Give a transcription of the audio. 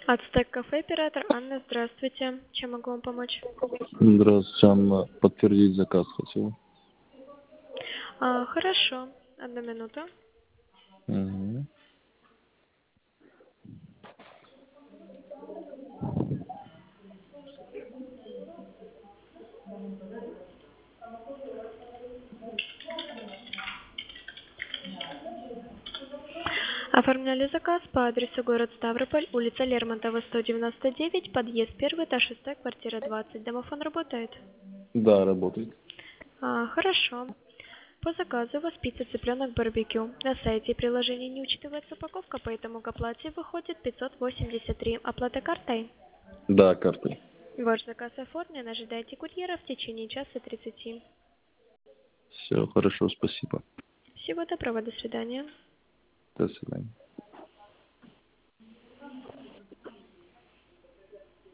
Ацтек кафе, оператор Анна, здравствуйте. Чем могу вам помочь? Здравствуйте, Анна. Подтвердить заказ хотел. Хорошо, одну минуту. Угу. Оформляли заказ по адресу город Ставрополь, улица Лермонтова, 199, подъезд 1, этаж 6, квартира 20. Домофон работает? Да, работает. Хорошо. По заказу у вас пицца цыпленок барбекю. На сайте и приложении не учитывается упаковка, поэтому к оплате выходит 583. Оплата картой? Да, картой. Ваш заказ оформлен. Ожидайте курьера в течение часа 30. Все, хорошо, спасибо. Всего доброго, до свидания. До свидания.